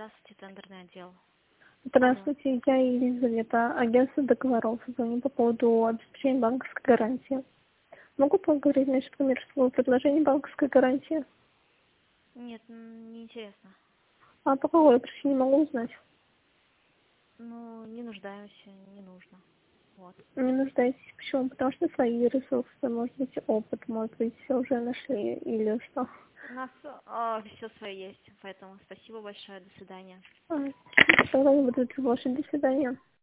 Здравствуйте, тендерный отдел. Здравствуйте, я Елизавета, агентство договоров. Звоню по поводу обеспечения банковской гарантии. Могу поговорить насчет коммерческого предложения банковской гарантии? Нет, не интересно. А по какой причине могу узнать? Ну, не нуждаюсь, не нужно. Вот. Не нуждаетесь. Почему? Потому что свои ресурсы, может быть, опыт, может быть, все уже нашли или что? У нас все свое есть, поэтому спасибо большое, до свидания. Тогда не буду больше. До свидания.